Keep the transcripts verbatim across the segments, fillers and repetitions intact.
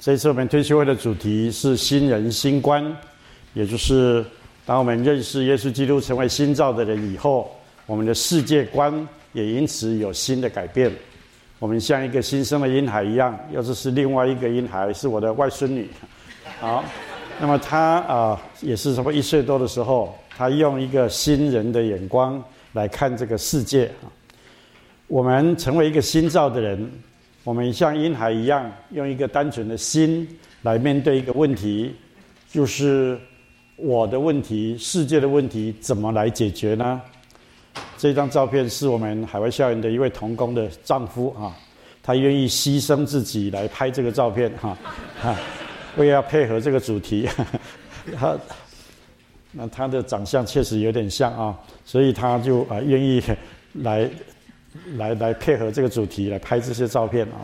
这一次我们退休会的主题是新人新观，也就是当我们认识耶稣基督成为新造的人以后，我们的世界观也因此有新的改变。我们像一个新生的婴孩一样，要是是另外一个婴孩是我的外孙女，好，那么她啊、呃、也是差不多一岁多的时候，她用一个新人的眼光来看这个世界。我们成为一个新造的人，我们像婴孩一样，用一个单纯的心来面对一个问题，就是我的问题、世界的问题怎么来解决呢？这张照片是我们海外校园的一位同工的丈夫啊，他愿意牺牲自己来拍这个照片哈，啊，为了要配合这个主题，他那他的长相确实有点像啊，所以他就啊愿意来来来配合这个主题来拍这些照片啊，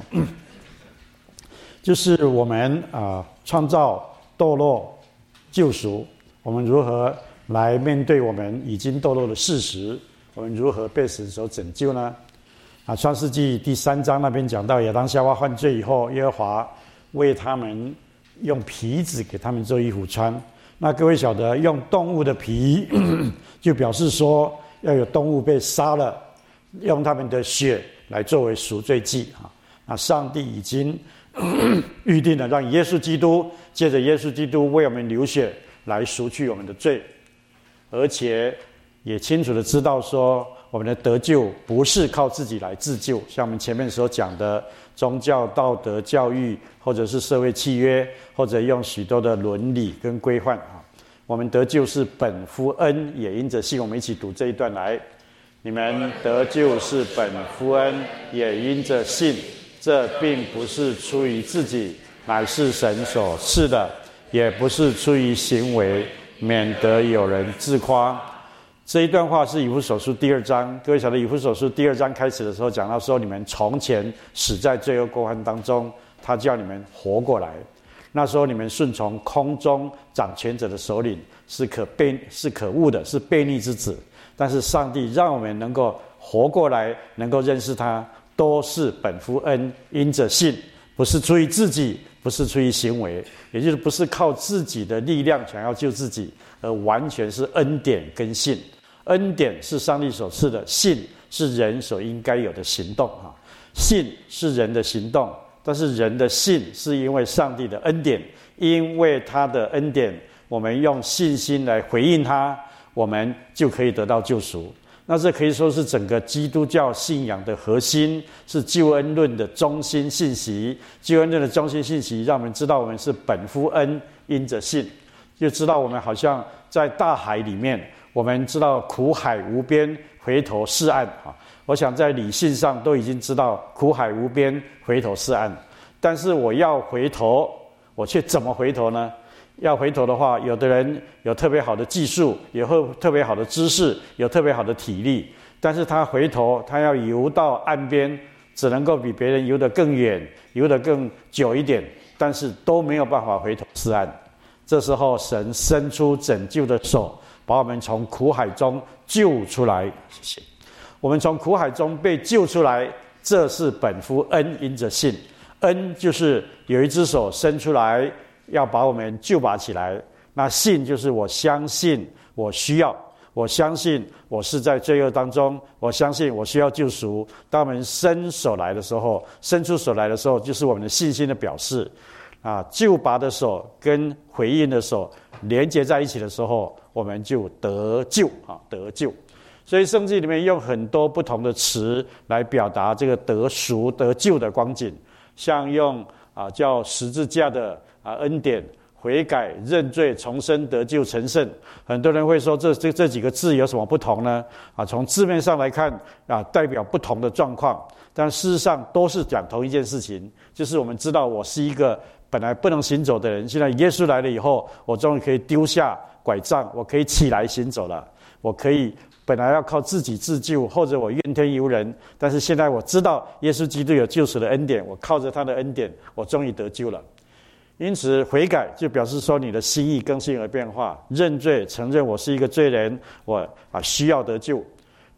就是我们啊创造、堕落、救赎，我们如何来面对我们已经堕落的事实？我们如何被神所拯救呢？啊，创世纪第三章那边讲到亚当夏娃犯罪以后，耶和华为他们用皮子给他们做衣服穿。那各位晓得，用动物的皮就表示说要有动物被杀了，用他们的血来作为赎罪祭啊。那上帝已经预定了，让耶稣基督借着耶稣基督为我们流血来赎去我们的罪，而且也清楚的知道说，我们的得救不是靠自己来自救，像我们前面所讲的宗教、道德、教育，或者是社会契约，或者用许多的伦理跟规范啊。我们得救是本乎恩，也因着信。我们一起读这一段来：你们得救是本乎恩，也因着信。这并不是出于自己，乃是神所赐的；也不是出于行为，免得有人自夸。这一段话是以弗所书第二章，各位晓得以弗所书第二章开始的时候讲到说，你们从前死在罪恶过犯当中，他叫你们活过来。那时候你们顺从空中掌权者的首领，是可悖是可恶的，是悖逆之子。但是上帝让我们能够活过来，能够认识他，都是本乎恩，因着信，不是出于自己，不是出于行为，也就是不是靠自己的力量想要救自己，而完全是恩典跟信。恩典是上帝所赐的，信是人所应该有的行动啊。信是人的行动，但是人的信是因为上帝的恩典，因为他的恩典，我们用信心来回应他，我们就可以得到救赎。那这可以说是整个基督教信仰的核心，是救恩论的中心信息。救恩论的中心信息让我们知道我们是本乎恩，因着信，就知道我们好像在大海里面，我们知道苦海无边，回头是岸啊！我想在理性上都已经知道苦海无边，回头是岸。但是我要回头，我却怎么回头呢？要回头的话，有的人有特别好的技术，有特别好的知识，有特别好的体力，但是他回头，他要游到岸边，只能够比别人游得更远，游得更久一点，但是都没有办法回头是岸。这时候神伸出拯救的手，把我们从苦海中救出来。谢谢。我们从苦海中被救出来，这是本乎恩，因着信。恩就是有一只手伸出来，要把我们救拔起来。那信就是我相信，我需要，我相信我是在罪恶当中，我相信我需要救赎。当我们伸手来的时候，伸出手来的时候，就是我们的信心的表示。啊，救拔的手跟回应的手连接在一起的时候，我们就得救啊，得救。所以圣经里面用很多不同的词来表达这个得赎得救的光景，像用啊叫十字架的啊恩典、悔改、认罪、重生、得救、成圣。很多人会说这这这几个字有什么不同呢？啊，从字面上来看啊，代表不同的状况，但事实上都是讲同一件事情，就是我们知道我是一个本来不能行走的人，现在耶稣来了以后，我终于可以丢下拐杖，我可以起来行走了。我可以本来要靠自己自救，或者我怨天尤人，但是现在我知道耶稣基督有救赎的恩典，我靠着他的恩典，我终于得救了。因此悔改就表示说你的心意更新而变化，认罪承认我是一个罪人，我啊需要得救。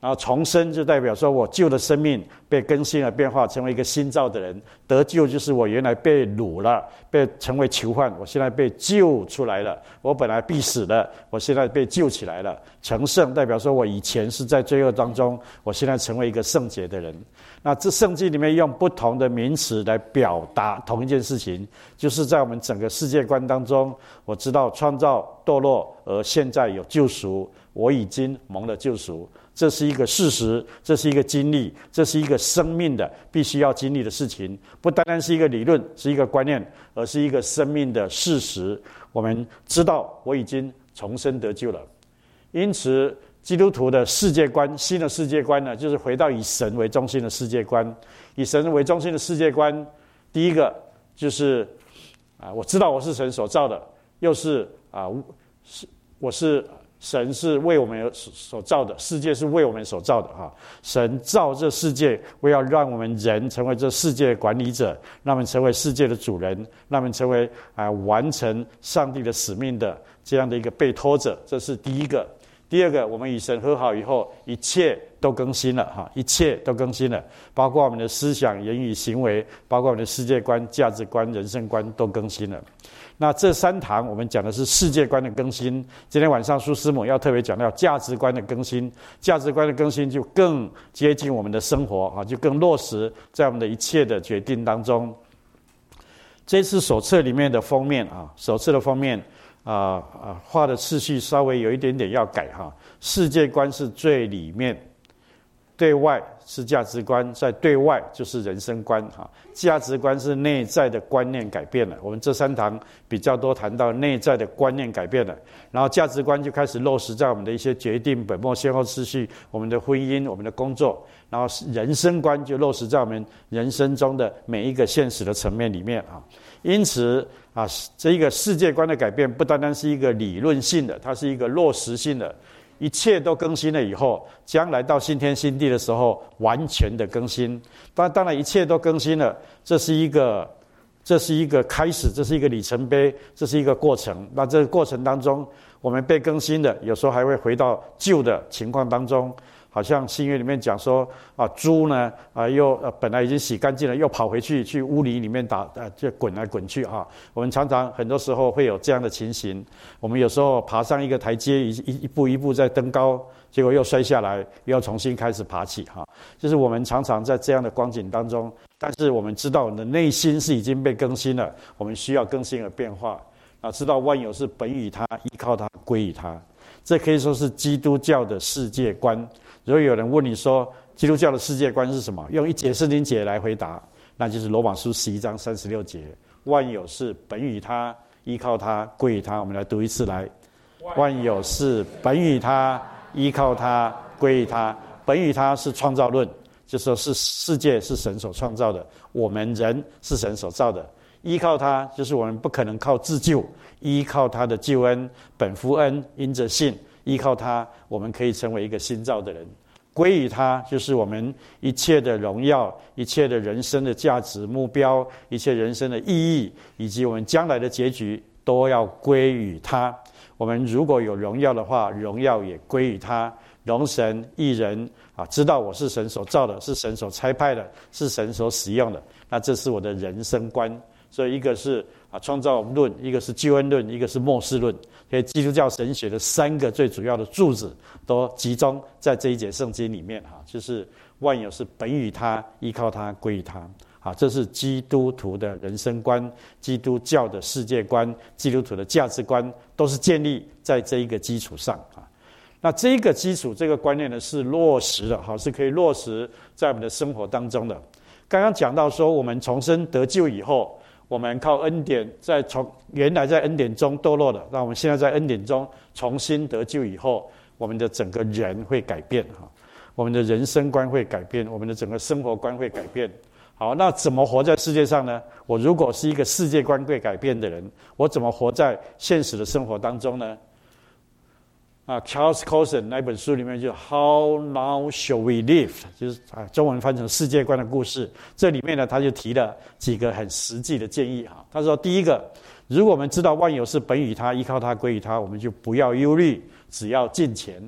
然后重生就代表说我旧的生命被更新了变化，成为一个新造的人。得救就是我原来被掳了，被成为囚犯，我现在被救出来了。我本来必死的，我现在被救起来了。成圣代表说我以前是在罪恶当中，我现在成为一个圣洁的人。那这圣经里面用不同的名词来表达同一件事情，就是在我们整个世界观当中，我知道创造堕落，而现在有救赎，我已经蒙了救赎。这是一个事实，这是一个经历，这是一个生命的必须要经历的事情，不单单是一个理论，是一个观念，而是一个生命的事实。我们知道我已经重生得救了。因此基督徒的世界观，新的世界观呢，就是回到以神为中心的世界观。以神为中心的世界观，第一个就是啊，我知道我是神所造的，又是啊，是我是神是为我们所造的，世界是为我们所造的哈。神造这世界，为要让我们人成为这世界的管理者，让我们成为世界的主人，让我们成为啊完成上帝的使命的这样的一个被托者，这是第一个。第二个，我们与神和好以后，一切都更新了哈，一切都更新了，包括我们的思想、言语、行为，包括我们的世界观、价值观、人生观都更新了。那这三堂我们讲的是世界观的更新，今天晚上苏师母要特别讲到价值观的更新，价值观的更新就更接近我们的生活啊，就更落实在我们的一切的决定当中。这次手册里面的封面啊，手册的封面啊啊画的次序稍微有一点点要改哈，世界观是最里面，对外是价值观，在对外就是人生观哈。价值观是内在的观念改变了，我们这三堂比较多谈到内在的观念改变了，然后价值观就开始落实在我们的一些决定、本末先后次序、我们的婚姻、我们的工作，然后人生观就落实在我们人生中的每一个现实的层面里面啊。因此啊，这一个世界观的改变不单单是一个理论性的，它是一个落实性的。一切都更新了以后，将来到新天新地的时候，完全的更新。当当然，一切都更新了，这是一个，这是一个开始，这是一个里程碑，这是一个过程。那这个过程当中，我们被更新的，有时候还会回到旧的情况当中。好像新约里面讲说啊，猪呢啊又呃本来已经洗干净了，又跑回去去屋里里面打呃就滚来滚去哈。我们常常很多时候会有这样的情形，我们有时候爬上一个台阶，一一一步一步在登高，结果又摔下来，又要重新开始爬起哈。就是我们常常在这样的光景当中，但是我们知道我们的内心是已经被更新了，我们需要更新而变化啊，知道万有是本于他，依靠他，归于他。这可以说是基督教的世界观。如果有人问你说基督教的世界观是什么，用一节圣经节来回答，那就是罗马书十一章三十六节，万有是本于他，依靠他，归于他。我们来读一次来，万有是本于他，依靠他，归于他。本于他是创造论，就是说是世界是神所创造的，我们人是神所造的。依靠他就是我们不可能靠自救，依靠他的救恩，本乎恩，因着信，依靠他我们可以成为一个新造的人。归于他就是我们一切的荣耀，一切的人生的价值目标，一切人生的意义，以及我们将来的结局都要归于他。我们如果有荣耀的话，荣耀也归于他。荣神益人啊，知道我是神所造的，是神所差派的，是神所使用的，那这是我的人生观。所以一个是啊创造论，一个是救恩论，一个是末世论。所以基督教神学的三个最主要的柱子都集中在这一节圣经里面哈，就是万有是本于他，依靠他，归于他。好，这是基督徒的人生观，基督教的世界观，基督徒的价值观，都是建立在这一个基础上啊。那这个基础，这个观念呢是落实的，好，是可以落实在我们的生活当中的。刚刚讲到说，我们重生得救以后，我们靠恩典，在从原来在恩典中堕落的，那我们现在在恩典中重新得救以后，我们的整个人会改变哈，我们的人生观会改变，我们的整个生活观会改变。好，那怎么活在世界上呢？我如果是一个世界观会改变的人，我怎么活在现实的生活当中呢？啊 ，Charles Colson 那本书里面就 How now shall we live， 就是啊，中文翻成世界观的故事。这里面呢，他就提了几个很实际的建议哈。他说，第一个，如果我们知道万有是本于他，依靠他，归于他，我们就不要忧虑，只要敬虔。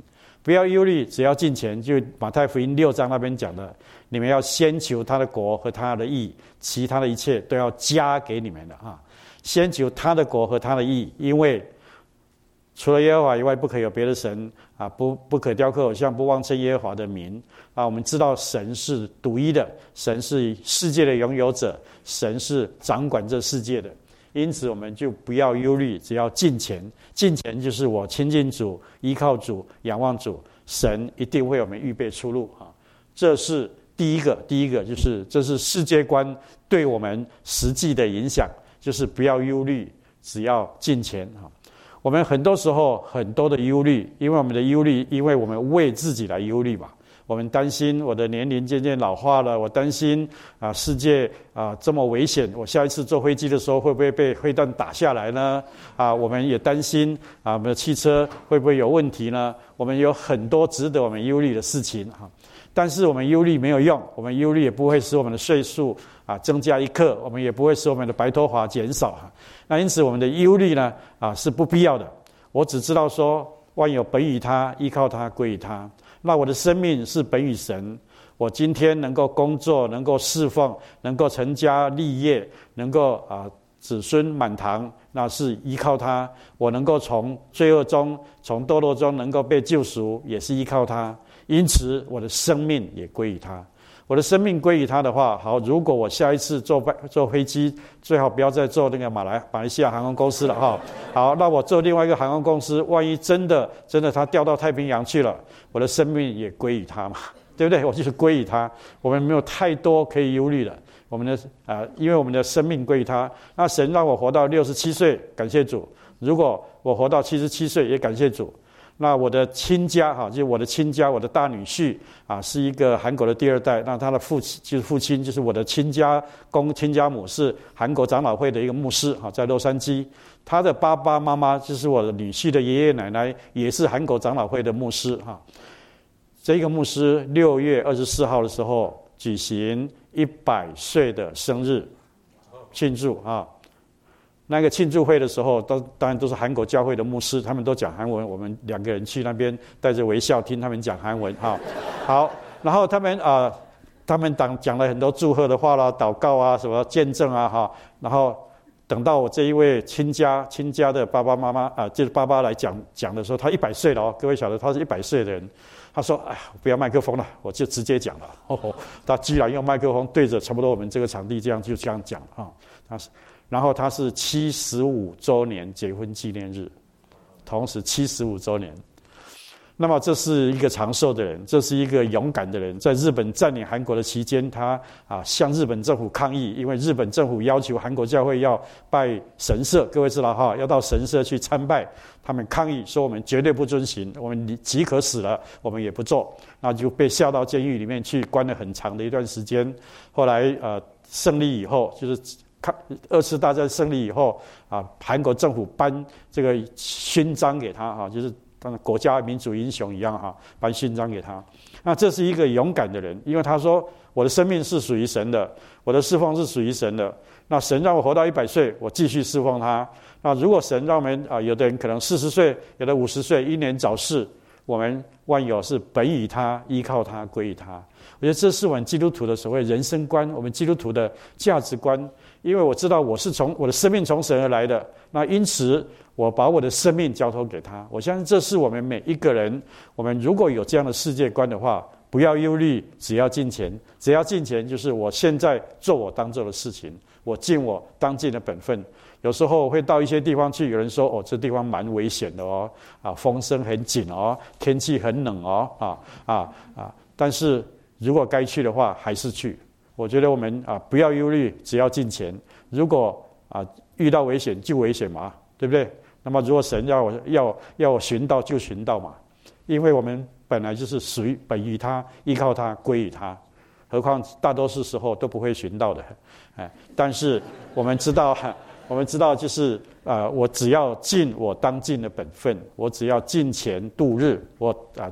不要忧虑，只要敬虔。就马太福音六章那边讲的，你们要先求他的国和他的义，其他的一切都要加给你们的啊。先求他的国和他的义，因为除了耶和华以外，不可有别的神啊！不不可雕刻偶像，不妄称耶和华的名啊！我们知道神是独一的，神是世界的拥有者，神是掌管这世界的。因此，我们就不要忧虑，只要敬虔。敬虔就是我亲近主、依靠主、仰望主，神一定为我们预备出路啊！这是第一个，第一个就是这是世界观对我们实际的影响，就是不要忧虑，只要敬虔啊！我们很多时候很多的忧虑，因为我们的忧虑，因为我们为自己来忧虑嘛。我们担心我的年龄渐渐老化了，我担心啊世界啊这么危险，我下一次坐飞机的时候会不会被飞弹打下来呢？啊，我们也担心啊我们的汽车会不会有问题呢？我们有很多值得我们忧虑的事情哈。但是我们忧虑没有用，我们忧虑也不会使我们的岁数啊增加一刻，我们也不会使我们的白头发减少哈。那因此我们的忧虑呢啊是不必要的。我只知道说万有本于他，依靠他，归于他。那我的生命是本于神，我今天能够工作，能够侍奉，能够成家立业，能够啊子孙满堂，那是依靠他。我能够从罪恶中，从堕落中能够被救赎，也是依靠他。因此我的生命也归于他。我的生命归于他的话，好，如果我下一次坐坐飞机，最好不要再坐那个马来马来西亚航空公司了哈。好，那我坐另外一个航空公司，万一真的真的它掉到太平洋去了，我的生命也归于他嘛，对不对？我就是归于他，我们没有太多可以忧虑的。我们的啊、呃，因为我们的生命归于他，那神让我活到六十七岁，感谢主；如果我活到七十七岁，也感谢主。那我的亲家哈，就是我的亲家，我的大女婿啊，是一个韩国的第二代。那他的父亲就是父亲，就是我的亲家公、亲家母是韩国长老会的一个牧师哈，在洛杉矶。他的爸爸妈妈就是我的女婿的爷爷奶奶，也是韩国长老会的牧师哈。这个牧师六月二十四号的时候举行一百岁的生日庆祝啊。那个庆祝会的时候，都当然都是韩国教会的牧师，他们都讲韩文。我们两个人去那边带着微笑听他们讲韩文哈。好，然后他们啊、呃，他们讲讲了很多祝贺的话啦、祷告啊、什么见证啊哈。然后等到我这一位亲家亲家的爸爸妈妈啊、呃，就是爸爸来讲讲的时候，他一百岁了哦，各位晓得他是一百岁的人。他说：“哎呀，不要麦克风了，我就直接讲了。哦”他居然用麦克风对着差不多我们这个场地这样就这样讲啊。他是。然后他是七十五周年结婚纪念日，同时七十五周年。那么这是一个长寿的人，这是一个勇敢的人。在日本占领韩国的期间，他啊向日本政府抗议，因为日本政府要求韩国教会要拜神社，各位知道哈，要到神社去参拜。他们抗议说我们绝对不遵行，我们即可死了，我们也不做，那就被下到监狱里面去，关了很长的一段时间。后来呃胜利以后，就是。二次大战胜利以后啊，韩国政府颁这个勋章给他哈，就是当国家民主英雄一样哈，颁勋章给他。那这是一个勇敢的人，因为他说我的生命是属于神的，我的侍奉是属于神的。那神让我活到一百岁，我继续侍奉他。那如果神让我们啊，有的人可能四十岁，有的五十岁，英年早逝，我们万有是本于他，依靠他，归于他。我觉得这是我们基督徒的所谓人生观，我们基督徒的价值观。因为我知道我是从我的生命从神而来的，那因此我把我的生命交托给他。我相信这是我们每一个人，我们如果有这样的世界观的话，不要忧虑，只要敬虔。只要敬虔，就是我现在做我当做的事情，我尽我当尽的本分。有时候会到一些地方去，有人说哦，这地方蛮危险的哦，啊，风声很紧哦，天气很冷哦，啊啊啊！但是如果该去的话，还是去。我觉得我们啊不要忧虑，只要敬虔。如果啊遇到危险就危险嘛，对不对？那么如果神要我要要我寻到就寻到嘛，因为我们本来就是属于本于他，依靠他，归于他。何况大多数时候都不会寻到的，哎，但是我们知道，我们知道就是啊、呃，我只要尽我当尽的本分，我只要敬虔度日，我啊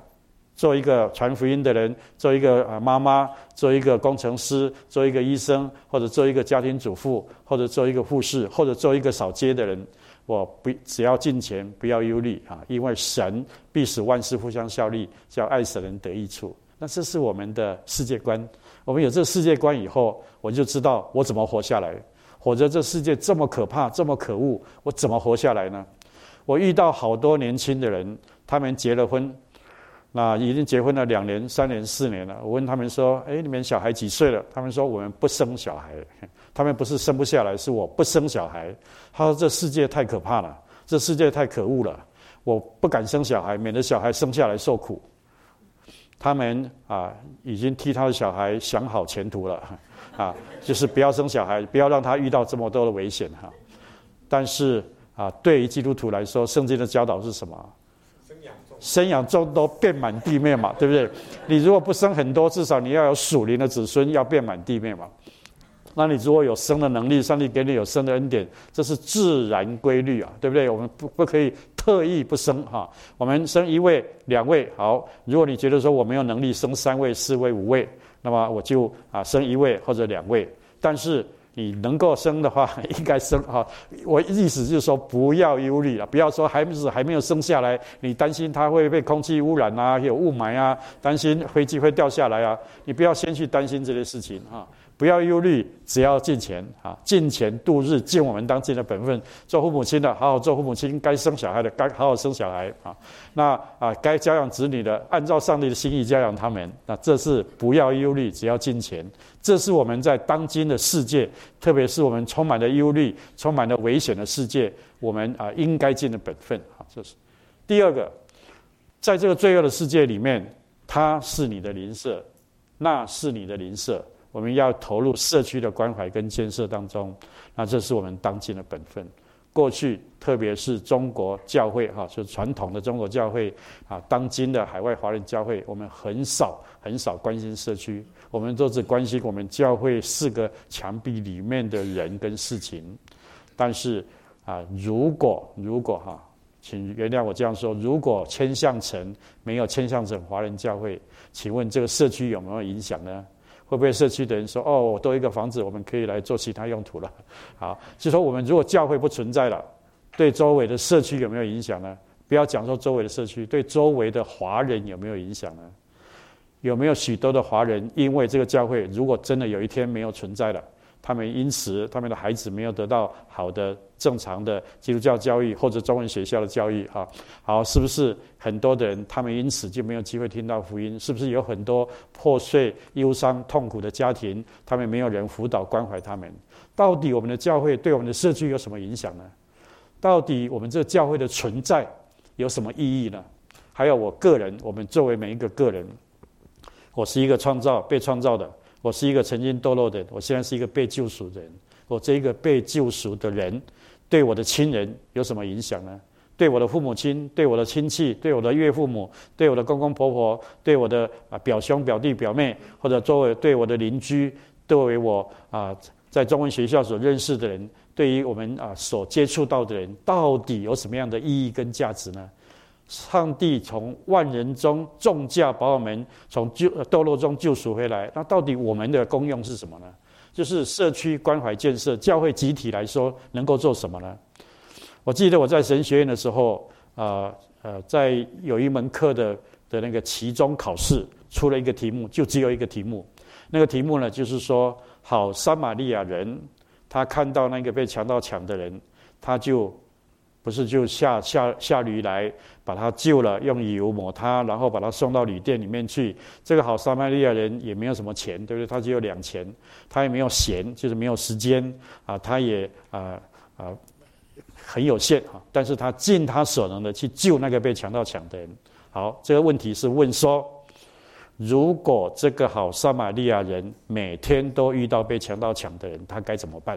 做一个传福音的人，做一个啊妈妈，做一个工程师，做一个医生，或者做一个家庭主妇，或者做一个护士，或者做一个扫街的人，我不只要敬虔，不要忧虑啊，因为神必使万事互相效力，叫爱神人得益处。那这是我们的世界观。我们有这个世界观以后，我就知道我怎么活下来。活着这世界这么可怕，这么可恶，我怎么活下来呢？我遇到好多年轻的人，他们结了婚，那已经结婚了两年、三年、四年了。我问他们说：“哎，你们小孩几岁了？”他们说：“我们不生小孩。”他们不是生不下来，是我不生小孩。他说：“这世界太可怕了，这世界太可恶了，我不敢生小孩，免得小孩生下来受苦。”他们啊，已经替他的小孩想好前途了，啊，就是不要生小孩，不要让他遇到这么多的危险哈。但是啊，对于基督徒来说，圣经的教导是什么？生养众多，遍满地面嘛，对不对？你如果不生很多，至少你要有属灵的子孙，要遍满地面嘛。那你如果有生的能力，上帝给你有生的恩典，这是自然规律啊，对不对？我们不不可以特意不生哈。我们生一位、两位好。如果你觉得说我没有能力生三位、四位、五位，那么我就啊生一位或者两位。但是你能够生的话，应该生哈。我意思就是说，不要忧虑了，不要说孩子还没有生下来，你担心他会被空气污染啊，有雾霾啊，担心飞机会掉下来啊，你不要先去担心这些事情哈。不要忧虑，只要尽钱啊，尽钱度日，尽我们当尽的本分。做父母亲的，好好做父母亲；该生小孩的，该好好生小孩啊。那啊，该教养子女的，按照上帝的心意教养他们。那这是不要忧虑，只要尽钱。这是我们在当今的世界，特别是我们充满了忧虑、充满了危险的世界，我们啊应该尽的本分啊。这是第二个，在这个罪恶的世界里面，它是你的邻舍，那是你的邻舍。我们要投入社区的关怀跟建设当中，那这是我们当今的本分。过去，特别是中国教会哈，就传统的中国教会啊，当今的海外华人教会，我们很少很少关心社区，我们都只关心我们教会四个墙壁里面的人跟事情。但是啊，如果如果哈，请原谅我这样说，如果千象城没有千象城华人教会，请问这个社区有没有影响呢？会不会社区的人说：“哦，我多一个房子，我们可以来做其他用途了？”好，就说我们如果教会不存在了，对周围的社区有没有影响呢？不要讲说周围的社区，对周围的华人有没有影响呢？有没有许多的华人因为这个教会，如果真的有一天没有存在了，他们因此他们的孩子没有得到好的正常的基督教教育或者中文学校的教育啊，好，是不是很多的人他们因此就没有机会听到福音？是不是有很多破碎、忧伤、痛苦的家庭，他们没有人辅导关怀他们？到底我们的教会对我们的社区有什么影响呢？到底我们这个教会的存在有什么意义呢？还有我个人，我们作为每一个个人，我是一个创造被创造的。我是一个曾经堕落的人，我现在是一个被救赎的人。我这一个被救赎的人，对我的亲人有什么影响呢？对我的父母亲，对我的亲戚，对我的岳父母，对我的公公婆婆，对我的啊表兄表弟表妹，或者作为对我的邻居，作为我啊在中文学校所认识的人，对于我们啊所接触到的人，到底有什么样的意义跟价值呢？上帝从万人中重价把我们从堕落中救赎回来，那到底我们的功用是什么呢？就是社区关怀建设，教会集体来说能够做什么呢？我记得我在神学院的时候，呃呃，在有一门课的的那个期中考试出了一个题目，就只有一个题目。那个题目呢，就是说，好撒玛利亚人，他看到那个被强盗抢的人，他就不是就下下下驴来把他救了，用油抹他，然后把他送到旅店里面去。这个好撒玛利亚人也没有什么钱，对不对？他只有两钱，他也没有闲，就是没有时间啊，他也啊啊很有限啊，但是他尽他所能的去救那个被强盗抢的人。好，这个问题是问说，如果这个好撒玛利亚人每天都遇到被强盗抢的人，他该怎么办？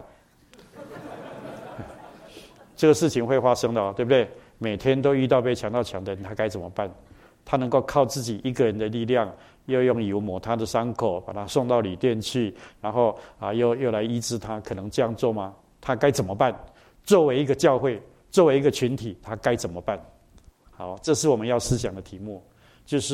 这个事情会发生的哦，对不对？每天都遇到被强盗抢的人，他该怎么办？他能够靠自己一个人的力量，又用油抹他的伤口，把他送到旅店去，然后啊，又又来医治他，可能这样做吗？他该怎么办？作为一个教会，作为一个群体，他该怎么办？好，这是我们要思想的题目，就是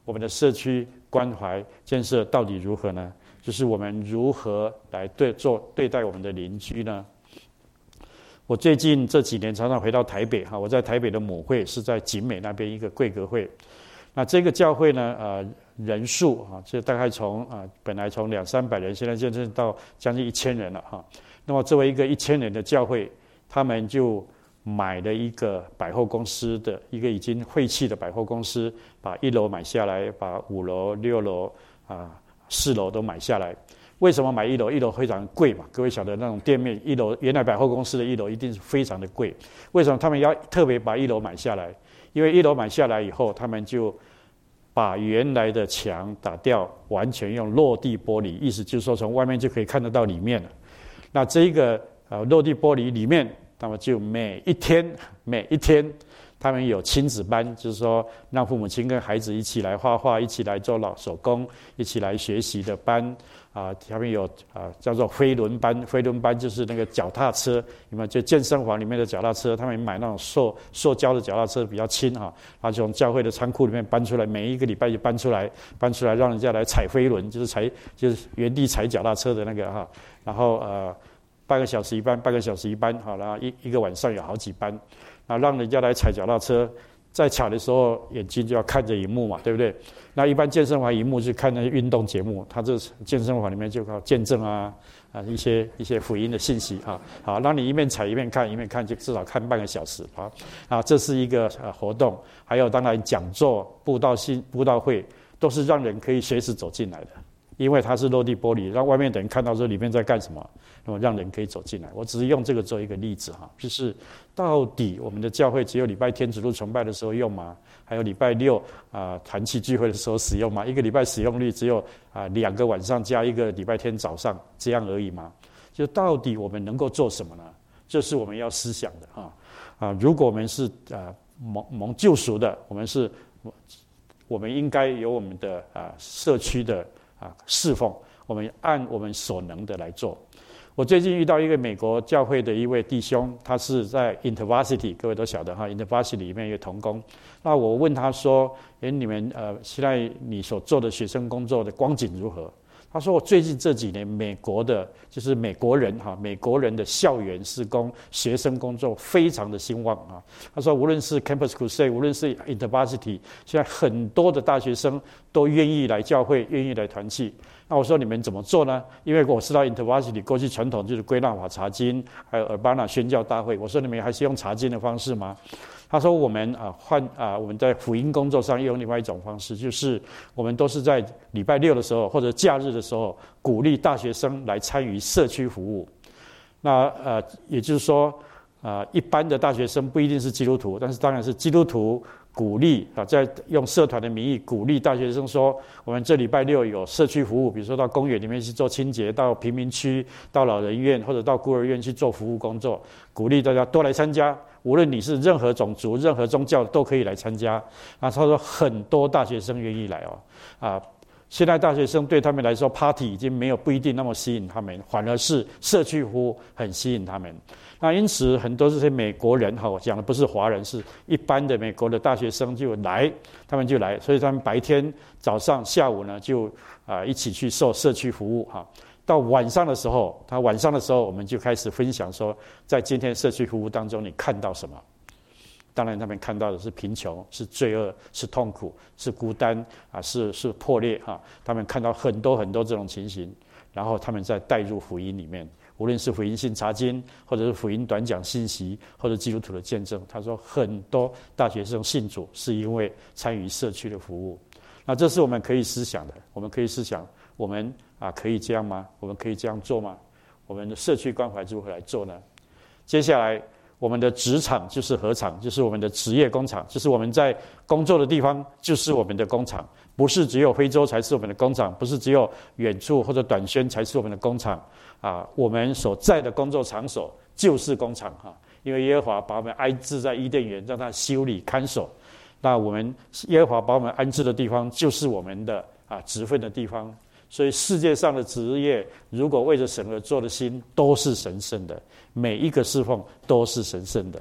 我们的社区关怀建设到底如何呢？就是我们如何来对做对待我们的邻居呢？我最近这几年常常回到台北哈，我在台北的母会是在景美那边一个贵格会。那这个教会呢，呃，人数啊，这大概从啊、呃、本来从两三百人，现在现在到将近一千人了哈。那么作为一个一千人的教会，他们就买了一个百货公司的一个已经废弃的百货公司，把一楼买下来，把五楼、六楼啊、四楼都买下来。为什么买一楼？一楼非常贵嘛，各位晓得那种店面，一楼原来百货公司的一楼一定是非常的贵。为什么他们要特别把一楼买下来？因为一楼买下来以后，他们就把原来的墙打掉，完全用落地玻璃，意思就是说从外面就可以看得到里面了。那这一个呃落地玻璃里面，那么就每一天每一天，他们有亲子班，就是说让父母亲跟孩子一起来画画，一起来做老手工，一起来学习的班啊。他们有啊叫做飞轮班，飞轮班就是那个脚踏车，你们就健身房里面的脚踏车，他们买那种塑塑胶的脚踏车比较轻哈，然后从教会的仓库里面搬出来，每一个礼拜就搬出来，搬出来让人家来踩飞轮，就是踩就是原地踩脚踏车的那个哈，然后呃。半个小时一班，半个小时一班，好，然后一一个晚上有好几班，那让人家来踩脚踏车，在踩的时候眼睛就要看着荧幕嘛，对不对？那一般健身房荧幕是看那些运动节目，他这健身房里面就靠见证啊啊一些一些福音的信息啊，好，让你一面踩一面看，一面看就至少看半个小时啊啊，这是一个呃活动，还有当然讲座、布道信、布道会都是让人可以随时走进来的。因为它是落地玻璃，让外面的人看到说里面在干什么，那么让人可以走进来。我只是用这个做一个例子哈，就是到底我们的教会只有礼拜天主日崇拜的时候用吗？还有礼拜六啊团契聚会的时候使用吗？一个礼拜使用率只有啊两个晚上加一个礼拜天早上这样而已吗？就到底我们能够做什么呢？这是我们要思想的哈啊！如果我们是啊蒙蒙救赎的，我们是我们应该有我们的啊社区的。啊，侍奉我们按我们所能的来做。我最近遇到一个美国教会的一位弟兄，他是在 InterVarsity， 各位都晓得哈 ，InterVarsity 里面一个同工。那我问他说：“哎，你们呃，现在你所做的学生工作的光景如何？”他说：“我最近这几年，美国的就是美国人哈，美国人的校园事工、学生工作非常的兴旺啊。”他说：“无论是 Campus Crusade， 无论是 InterVarsity， 现在很多的大学生都愿意来教会，愿意来团契。”那我说你们怎么做呢？因为我知道 InterVarsity 过去传统就是归纳法查经，还有 Urbana 宣教大会。我说你们还是用查经的方式吗？他说我们啊换啊我们在福音工作上用另外一种方式，就是我们都是在礼拜六的时候或者假日的时候，鼓励大学生来参与社区服务。那呃也就是说啊、呃、一般的大学生不一定是基督徒，但是当然是基督徒。鼓励啊，在用社团的名义鼓励大学生说，我们这礼拜六有社区服务，比如说到公园里面去做清洁，到贫民区、到老人院或者到孤儿院去做服务工作，鼓励大家多来参加，无论你是任何种族、任何宗教都可以来参加。啊，他说很多大学生愿意来哦，啊。现在大学生对他们来说 ，party 已经没有不一定那么吸引他们，反而是社区服务很吸引他们。那因此，很多这些美国人哈，我讲的不是华人，是一般的美国的大学生就来，他们就来，所以他们白天、早上、下午呢，就啊、呃、一起去受社区服务哈。到晚上的时候，他晚上的时候，我们就开始分享说，在今天社区服务当中，你看到什么？当然，他们看到的是贫穷，是罪恶，是痛苦，是孤单啊，是是破裂哈。他们看到很多很多这种情形，然后他们再带入福音里面，无论是福音性查经，或者是福音短讲信息，或者基督徒的见证。他说，很多大学生信主是因为参与社区的服务。那这是我们可以思想的，我们可以思想，我们啊可以这样吗？我们可以这样做吗？我们的社区关怀如何来做呢？接下来。我们的职场就是禾场，就是我们的职业工厂，就是我们在工作的地方，就是我们的工厂。不是只有非洲才是我们的工厂，不是只有远处或者短宣才是我们的工厂啊！我们所在的工作场所就是工厂哈，因为耶和华把我们安置在伊甸园，让他修理看守。那我们耶和华把我们安置的地方，就是我们的啊职分的地方。所以世界上的职业，如果为着神而做的心，都是神圣的。每一个侍奉都是神圣的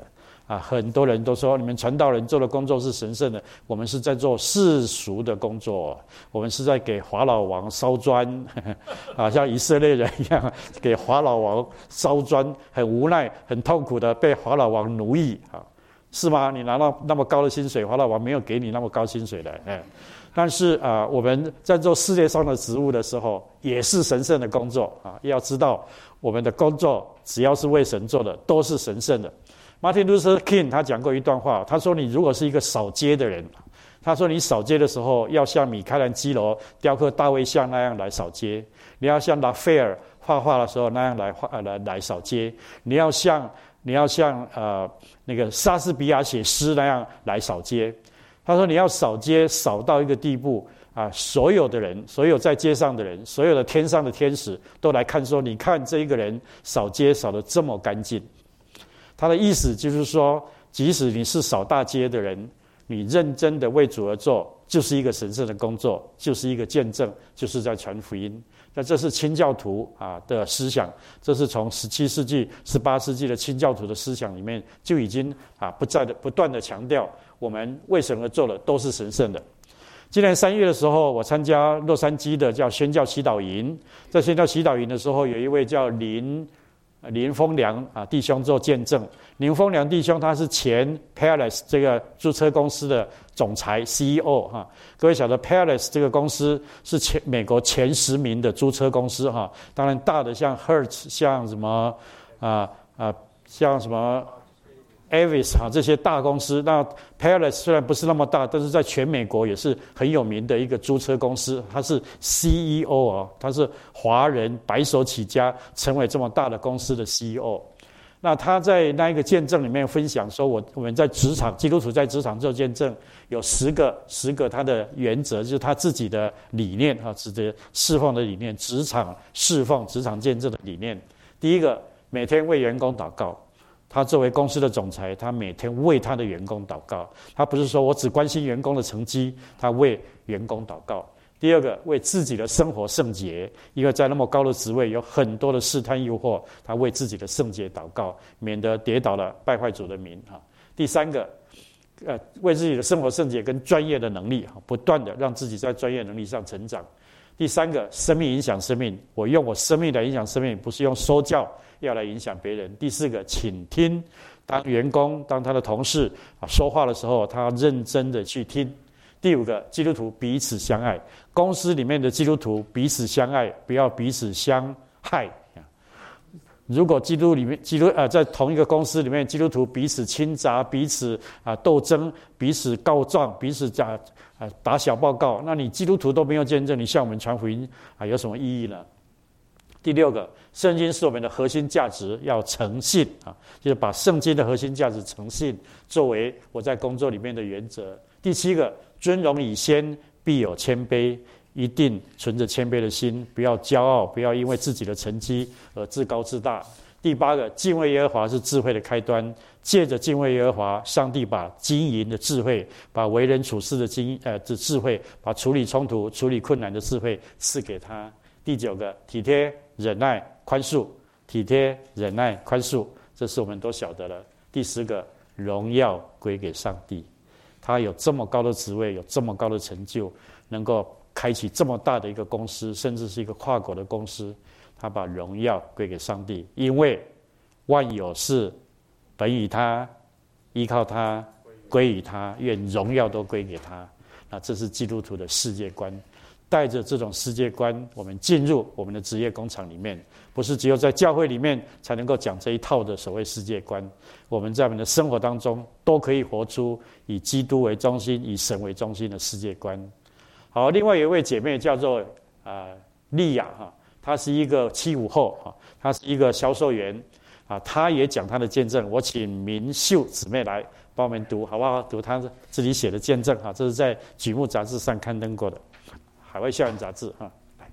啊，很多人都说你们传道人做的工作是神圣的，我们是在做世俗的工作，我们是在给法老王烧砖，呵呵啊，像以色列人一样给法老王烧砖，很无奈、很痛苦的被法老王奴役啊，是吗？你拿到那么高的薪水，法老王没有给你那么高薪水的，哎。但是啊，我们在做世界上的职务的时候，也是神圣的工作啊！要知道，我们的工作只要是为神做的，都是神圣的。Martin Luther King 他讲过一段话，他说：“你如果是一个扫街的人，他说你扫街的时候要像米开朗基罗雕刻大卫像那样来扫街，你要像拉斐尔画画的时候那样来画来来扫街，你要像你要像呃那个莎士比亚写诗那样来扫街。”他说：“你要扫街扫到一个地步啊，所有的人，所有在街上的人，所有的天上的天使都来看说，你看这一个人扫街扫得这么干净。”他的意思就是说，即使你是扫大街的人，你认真的为主而做，就是一个神圣的工作，就是一个见证，就是在传福音。那这是清教徒啊的思想，这是从十七世纪、十八世纪的清教徒的思想里面就已经啊不在的不断的强调。我们为神而做的都是神圣的。今年三月的时候，我参加洛杉矶的叫宣教祈祷营，在宣教祈祷营的时候，有一位叫林林丰良啊弟兄做见证。林丰良弟兄他是前 Palace 这个租车公司的总裁 C E O 哈。各位晓得 Palace 这个公司是前美国前十名的租车公司哈。当然大的像 Hertz 像什么啊啊像什么。Avis 哈这些大公司，那 Palace 虽然不是那么大，但是在全美国也是很有名的一个租车公司。他是 C E O 哦，他是华人白手起家，成为这么大的公司的 C E O。那他在那一个见证里面分享说，我我们在职场，基督徒在职场做见证，有十个十个他的原则，就是他自己的理念哈，指的侍奉的理念，职场侍奉、职场见证的理念。第一个，每天为员工祷告。他作为公司的总裁，他每天为他的员工祷告。他不是说我只关心员工的成绩，他为员工祷告。第二个，为自己的生活圣洁，因为在那么高的职位，有很多的试探诱惑，他为自己的圣洁祷告，免得跌倒了败坏主的名哈。第三个，呃，为自己的生活圣洁跟专业的能力哈，不断的让自己在专业能力上成长。第三个，生命影响生命，我用我生命来影响生命，不是用说教要来影响别人。第四个，倾听，当员工当他的同事啊说话的时候，他认真的去听。第五个，基督徒彼此相爱，公司里面的基督徒彼此相爱，不要彼此相害。如果基督里面基督呃在同一个公司里面，基督徒彼此倾轧、彼此啊斗争、彼此告状、彼此讲啊打小报告，那你基督徒都没有见证，你向我们传福音啊有什么意义呢？第六个，圣经是我们的核心价值，要诚信啊，就是把圣经的核心价值诚信作为我在工作里面的原则。第七个，尊荣以先，必有谦卑。一定存着谦卑的心，不要骄傲，不要因为自己的成绩而自高自大。第八个，敬畏耶和华是智慧的开端，借着敬畏耶和华，上帝把经营的智慧，把为人处事的经呃的智慧，把处理冲突、处理困难的智慧赐给他。第九个，体贴、忍耐、宽恕，体贴、忍耐、宽恕，这是我们都晓得了。第十个，荣耀归给上帝，他有这么高的职位，有这么高的成就，能够开启这么大的一个公司，甚至是一个跨国的公司，他把荣耀归给上帝，因为万有是本于他，依靠他，归于他，愿荣耀都归给他。那这是基督徒的世界观。带着这种世界观，我们进入我们的职业工厂里面，不是只有在教会里面才能够讲这一套的所谓世界观，我们在我们的生活当中都可以活出以基督为中心、以神为中心的世界观。好，另外有一位姐妹叫做啊丽雅哈，她是一个七五后哈，她是一个销售员啊，她也讲她的见证。我请明秀姊妹来帮我们读好不好？读她自己写的见证哈，这是在《举目》杂志上刊登过的，海外校园杂志哈。来，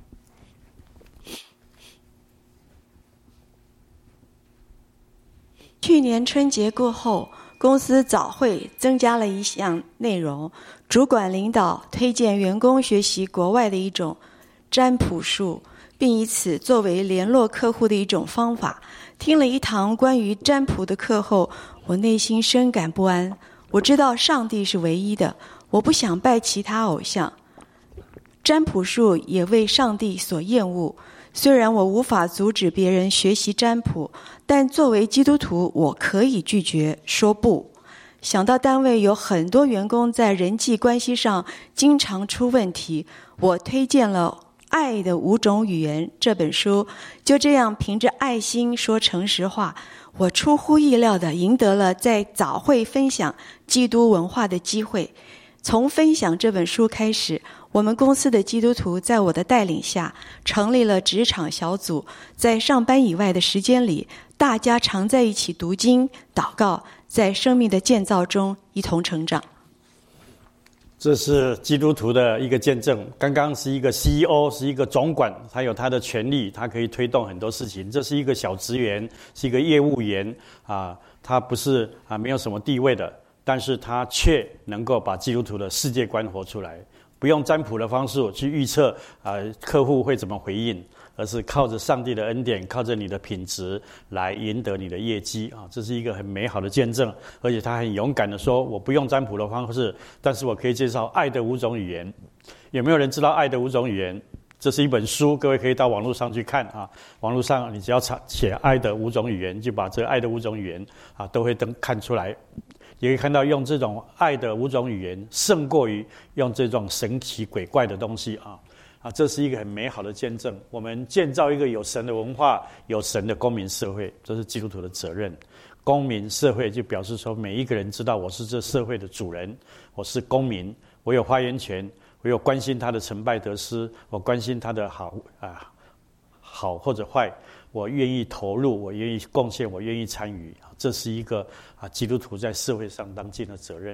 去年春节过后，公司早会增加了一项内容，主管领导推荐员工学习国外的一种占卜术， 并以此作为联络客户的一种方法。听了一堂关于占卜的课后，我内心深感不安。我知道上帝是唯一的，我不想拜其他偶像。占卜术也为上帝所厌恶。虽然我无法阻止别人学习占卜，但作为基督徒，我可以拒绝说不。想到单位有很多员工在人际关系上经常出问题，我推荐了《爱的五种语言》这本书。就这样，凭着爱心说诚实话，我出乎意料地赢得了在早会分享基督文化的机会。从分享这本书开始，我们公司的基督徒在我的带领下成立了职场小组，在上班以外的时间里，大家常在一起读经、祷告，在生命的建造中一同成长。 这是基督徒的一个见证。刚刚是一个 C E O， 是一个总管，他有他的权利，他可以推动很多事情。这是一个小职员，是一个业务员啊，他不是啊没有什么地位的，但是他却能够把基督徒的世界观活出来。不用占卜的方式去预测啊客户会怎么回应，而是靠着上帝的恩典，靠着你的品质来赢得你的业绩啊！这是一个很美好的见证，而且他很勇敢的说：“我不用占卜的方式，但是我可以介绍爱的五种语言。”有没有人知道爱的五种语言？这是一本书，各位可以到网络上去看啊。网络上你只要查写爱的五种语言，就把这个爱的五种语言啊都会登看出来。也可以看到用这种爱的五种语言胜过于用这种神奇鬼怪的东西啊啊！这是一个很美好的见证。我们建造一个有神的文化、有神的公民社会，这是基督徒的责任。公民社会就表示说，每一个人知道我是这社会的主人，我是公民，我有发言权，我有关心他的成败得失，我关心他的好啊好或者坏，我愿意投入，我愿意贡献，我愿意参与。这是一个啊基督徒在社会上当尽的责任。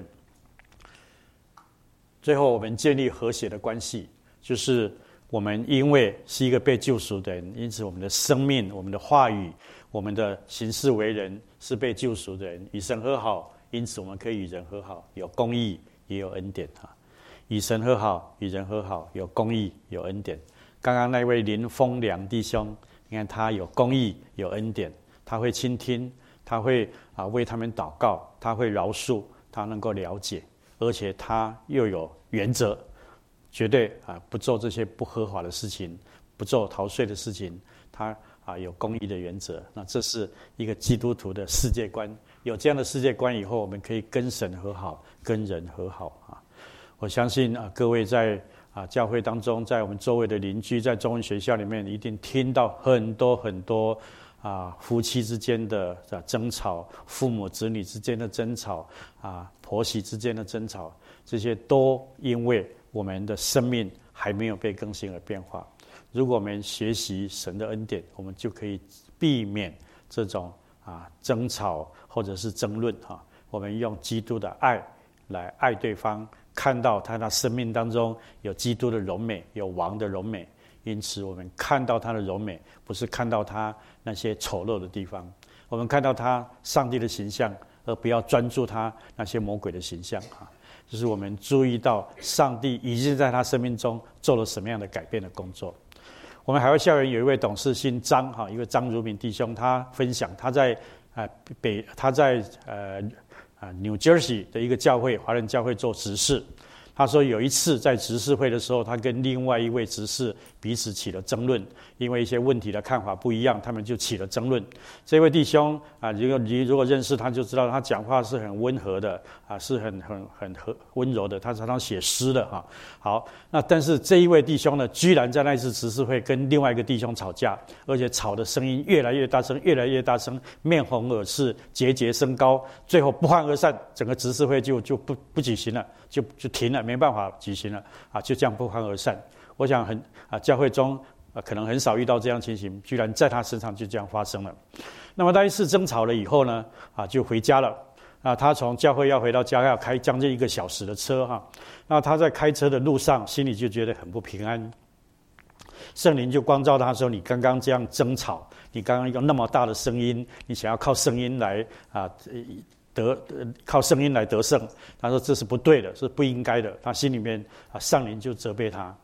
最后，我们建立和谐的关系，就是我们因为是一个被救赎的人，因此我们的生命、我们的话语、我们的行事为人是被救赎的人，与神和好，因此我们可以与人和好，有公义也有恩典啊！与神和好，与人和好，有公义有恩典。刚刚那位林丰良弟兄，你看他有公义有恩典，他会倾听。他会啊为他们祷告，他会饶恕，他能够了解，而且他又有原则，绝对啊不做这些不合法的事情，不做逃税的事情，他啊有公义的原则。那这是一个基督徒的世界观。有这样的世界观以后，我们可以跟神和好，跟人和好啊。我相信啊各位在啊教会当中，在我们周围的邻居，在中文学校里面，一定听到很多很多。啊，夫妻之间的争吵，父母子女之间的争吵，啊，婆媳之间的争吵，这些都因为我们的生命还没有被更新而变化。如果我们学习神的恩典，我们就可以避免这种啊争吵或者是争论哈。我们用基督的爱来爱对方，看到他的生命当中有基督的荣美，有王的荣美。因此我们看到他的柔美，不是看到他那些丑陋的地方，我们看到他上帝的形象，而不要专注他那些魔鬼的形象啊！就是我们注意到上帝已经在他生命中做了什么样的改变的工作。我们海外校园有一位董事姓张哈，一位张如敏弟兄，他分享他在啊北他在呃啊 New Jersey 的一个教会，华人教会做执事。他说有一次在执事会的时候，他跟另外一位执事彼此起了争论，因为一些问题的看法不一样，他们就起了争论。这位弟兄啊，如果你如果认识他就知道，他讲话是很温和的啊，是很很很很温柔的，他常常写诗的哈。好，那但是这一位弟兄呢，居然在那一次执事会跟另外一个弟兄吵架，而且吵的声音越来越大声，越来越大声，面红耳赤，节节升高，最后不欢而散，整个执事会就就不不举行了，就就停了。没办法举行了啊，就这样不欢而散。我想很啊，教会中啊可能很少遇到这样情形，居然在他身上就这样发生了。那么那一次争吵了以后呢，啊就回家了。啊，他从教会要回到家要开将近一个小时的车哈。那他在开车的路上，心里就觉得很不平安。圣灵就光照他说：“你刚刚这样争吵，你刚刚用那么大的声音，你想要靠声音来啊。”得靠声音来得胜，他说这是不对的，是不应该的。他心里面啊，上灵就责备他。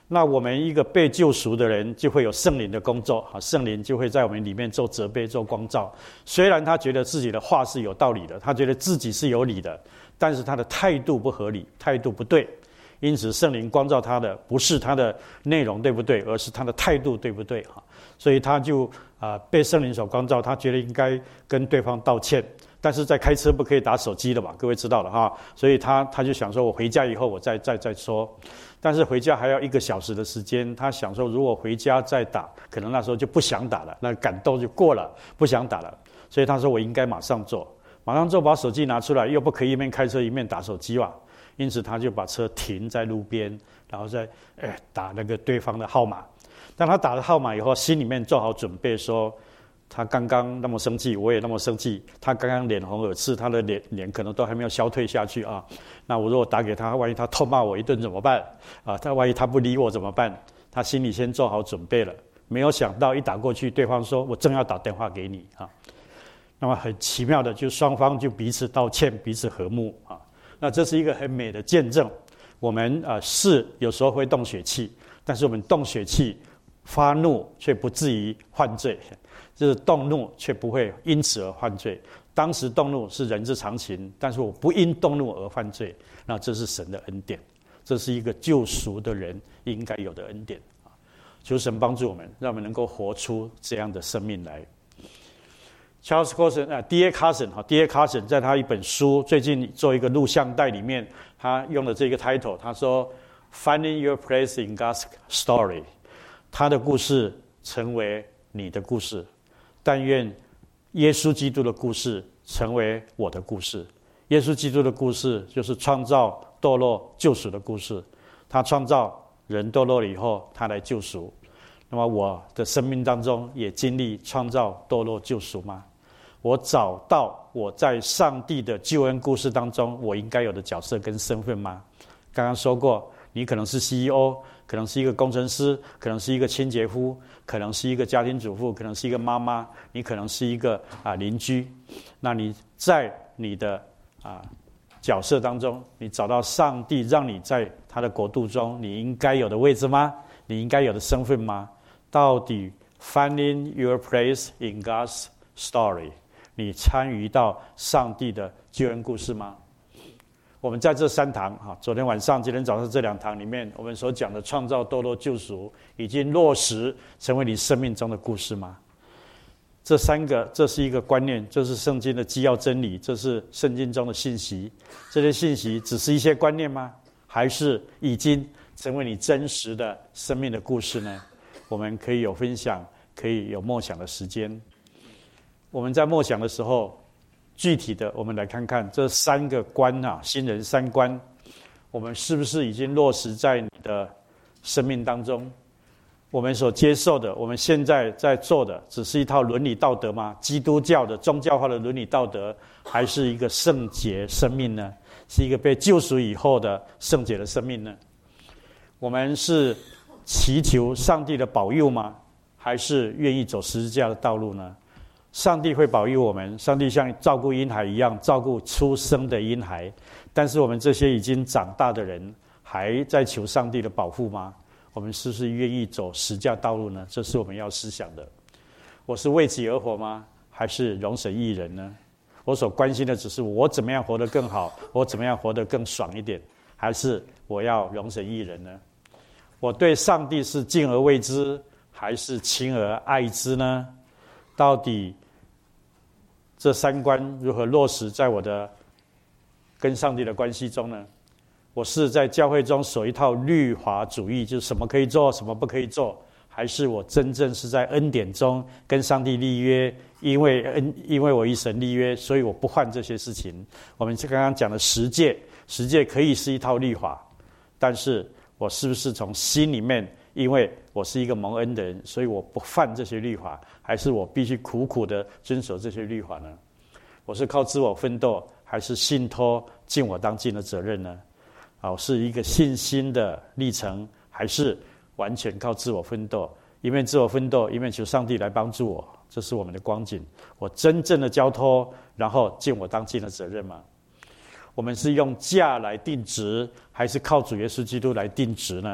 那我们一个被救赎的人，就会有圣灵的工作，圣灵就会在我们里面做责备、做光照。虽然他觉得自己的话是有道理的，他觉得自己是有理的，但是他的态度不合理，态度不对。因此圣灵光照他的不是他的内容对不对，而是他的态度对不对。所以他就、呃、被圣灵所光照，他觉得应该跟对方道歉。但是在开车不可以打手机的嘛，各位知道了哈。所以他他就想说，我回家以后我再再再说。但是回家还要一个小时的时间，他想说，如果回家再打，可能那时候就不想打了，那感动就过了，不想打了。所以他说我应该马上做，马上做，把手机拿出来，又不可以一面开车一面打手机嘛。因此他就把车停在路边，然后再哎打那个对方的号码。当他打了号码以后，心里面做好准备说，他刚刚那么生气，我也那么生气，他刚刚脸红耳赤，他的脸脸可能都还没有消退下去啊。那我如果打给他，万一他痛骂我一顿怎么办啊？他万一他不理我怎么办？他心里先做好准备了，没有想到一打过去，对方说我正要打电话给你啊。那么很奇妙的，就双方就彼此道歉，彼此和睦啊。那这是一个很美的见证。我们啊、呃、是有时候会动血气，但是我们动血气发怒却不至于犯罪，就是动怒却不会因此而犯罪。当时动怒是人之常情，但是我不因动怒而犯罪，那这是神的恩典，这是一个救赎的人应该有的恩典。求神帮助我们，让我们能够活出这样的生命来。Charles Colson 啊 ，D A Carson 哈 ，D A Carson 在他一本书最近做一个录像带里面，他用了这个 title， 他说 "Finding Your Place in God's Story"， 他的故事成为你的故事，但愿耶稣基督的故事成为我的故事。耶稣基督的故事就是创造、堕落、救赎的故事。他创造人堕落了以后，他来救赎。那么我的生命当中也经历创造、堕落、救赎吗？我找到我在上帝的救恩故事当中我应该有的角色跟身份吗？刚刚说过，你可能是 C E O， 可能是一个工程师，可能是一个清洁夫，可能是一个家庭主妇，可能是一个妈妈，你可能是一个啊邻居。那你在你的啊角色当中，你找到上帝让你在他的国度中你应该有的位置吗？你应该有的身份吗？到底 finding your place in God's story， 你参与到上帝的救恩故事吗？我们在这三堂，昨天晚上今天早上这两堂里面，我们所讲的创造、堕落、救赎已经落实成为你生命中的故事吗？这三个，这是一个观念，这是圣经的基要真理，这是圣经中的信息。这些信息只是一些观念吗？还是已经成为你真实的生命的故事呢？我们可以有分享，可以有默想的时间。我们在默想的时候，具体的我们来看看这三个观啊，新人三观，我们是不是已经落实在你的生命当中？我们所接受的，我们现在在做的，只是一套伦理道德吗？基督教的宗教化的伦理道德，还是一个圣洁生命呢？是一个被救赎以后的圣洁的生命呢？我们是祈求上帝的保佑吗？还是愿意走十字架的道路呢？上帝会保佑我们，上帝像照顾婴孩一样照顾出生的婴孩，但是我们这些已经长大的人还在求上帝的保护吗？我们是不是愿意走十字架道路呢？这是我们要思想的。我是为己而活吗？还是容神益人呢？我所关心的只是我怎么样活得更好，我怎么样活得更爽一点，还是我要容神益人呢？我对上帝是敬而畏之，还是亲而爱之呢？到底这三观如何落实在我的跟上帝的关系中呢？我是在教会中守一套律法主义，就是什么可以做，什么不可以做，还是我真正是在恩典中跟上帝立约，因为恩，因为我与神立约，所以我不犯这些事情。我们刚刚讲的十诫，十诫可以是一套律法，但是我是不是从心里面，因为我是一个蒙恩的人，所以我不犯这些律法，还是我必须苦苦的遵守这些律法呢？我是靠自我奋斗，还是信托尽我当尽的责任呢？啊，是一个信心的历程，还是完全靠自我奋斗？一面自我奋斗，一面求上帝来帮助我，这是我们的光景。我真正的交托，然后尽我当尽的责任吗？我们是用价来定值，还是靠主耶稣基督来定值呢？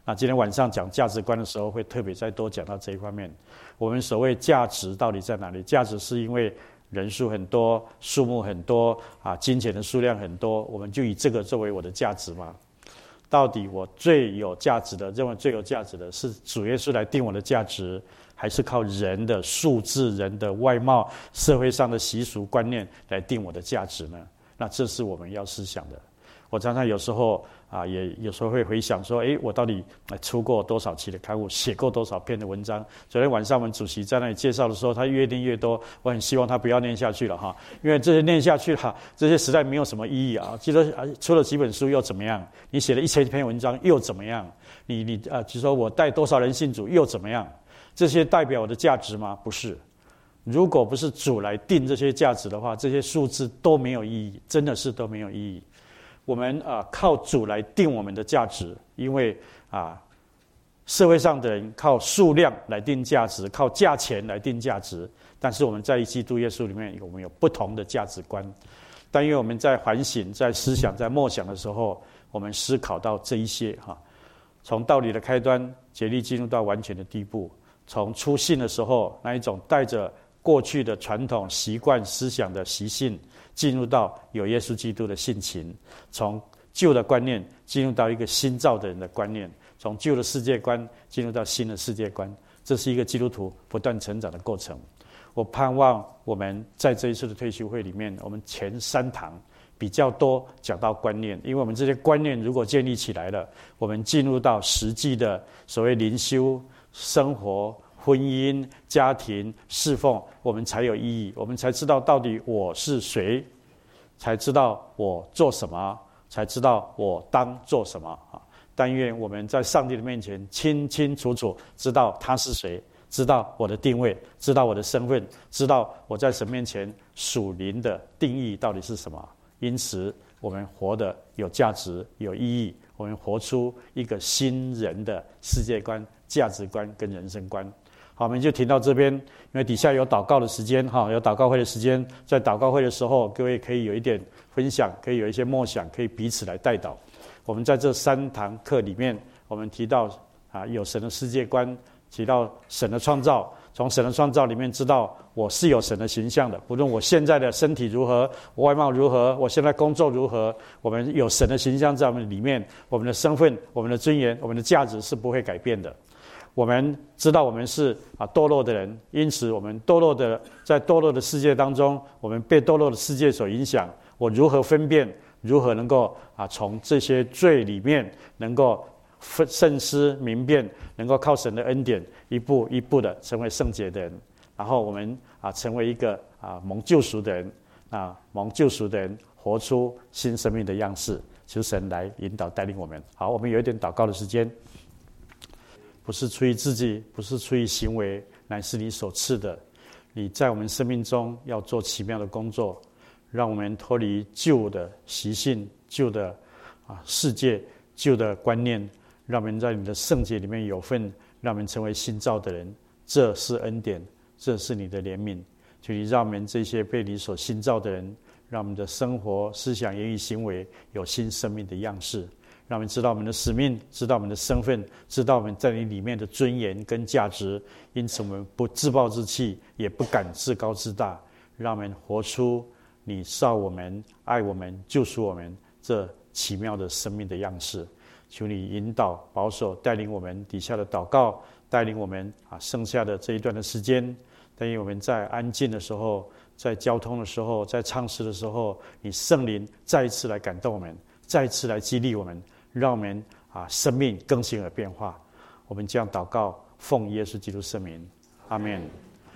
那今天晚上讲价值观的时候，会特别再多讲到这一方面。我们所谓价值到底在哪里？价值是因为人数很多，数目很多啊，金钱的数量很多，我们就以这个作为我的价值吗？到底我最有价值的，认为最有价值的是主耶稣来定我的价值，还是靠人的数字、人的外貌、社会上的习俗观念来定我的价值呢？那这是我们要思想的。我常常有时候啊，也有时候会回想说，诶，我到底出过多少期的刊物，写过多少篇的文章？昨天晚上我们主席在那里介绍的时候，他越念越多，我很希望他不要念下去了哈，因为这些念下去了，这些实在没有什么意义啊。记得啊，出了几本书又怎么样？你写了一千篇文章又怎么样？你你啊，就说我带多少人信主又怎么样？这些代表我的价值吗？不是。如果不是主来定这些价值的话，这些数字都没有意义，真的是都没有意义。我们啊靠主来定我们的价值，因为啊社会上的人靠数量来定价值，靠价钱来定价值，但是我们在基督耶稣里面，我们有不同的价值观。但因为我们在反省、在思想、在默想的时候，我们思考到这一些哈，从道理的开端竭力进入到完全的地步，从初信的时候那一种带着过去的传统习惯思想的习性，进入到有耶稣基督的性情，从旧的观念进入到一个新造的人的观念，从旧的世界观进入到新的世界观，这是一个基督徒不断成长的过程。我盼望我们在这一次的退休会里面，我们前三堂比较多讲到观念，因为我们这些观念如果建立起来了，我们进入到实际的所谓灵修生活、婚姻、家庭、侍奉，我们才有意义，我们才知道到底我是谁，才知道我做什么，才知道我当做什么啊！但愿我们在上帝的面前清清楚楚知道他是谁，知道我的定位，知道我的身份，知道我在神面前属灵的定义到底是什么。因此，我们活得有价值、有意义，我们活出一个新人的世界观、价值观跟人生观。好，我们就停到这边，因为底下有祷告的时间哈，有祷告会的时间，在祷告会的时候，各位可以有一点分享，可以有一些默想，可以彼此来代祷。我们在这三堂课里面，我们提到啊，有神的世界观，提到神的创造，从神的创造里面知道我是有神的形象的，不论我现在的身体如何，我外貌如何，我现在工作如何，我们有神的形象在我们里面，我们的身份、我们的尊严、我们的价值是不会改变的。我们知道我们是啊堕落的人，因此我们堕落的在堕落的世界当中，我们被堕落的世界所影响。我如何分辨？如何能够啊从这些罪里面能够慎思明辨，能够靠神的恩典一步一步的成为圣洁的人，然后我们啊成为一个啊蒙救赎的人啊蒙救赎的人，活出新生命的样式。求神来引导带领我们。好，我们有一点祷告的时间。不是出于自己，不是出于行为，乃是你所赐的。你在我们生命中要做奇妙的工作，让我们脱离旧的习性、旧的啊世界、旧的观念，让我们在你的圣洁里面有份，让我们成为新造的人。这是恩典，这是你的怜悯。求你让我们这些被你所新造的人，让我们的生活、思想、言语、行为有新生命的样式。让我们知道我们的使命，知道我们的身份，知道我们在你里面的尊严跟价值。因此我们不自暴自弃，也不敢自高自大。让我们活出你造我们、爱我们、救赎我们这奇妙的生命的样式。求你引导、保守、带领我们底下的祷告，带领我们啊剩下的这一段的时间。带领我们在安静的时候，在交通的时候，在唱诗的时候，你圣灵再一次来感动我们，再一次来激励我们，让我们啊生命更新而变化。我们这样祷告，奉耶稣基督圣名，阿们。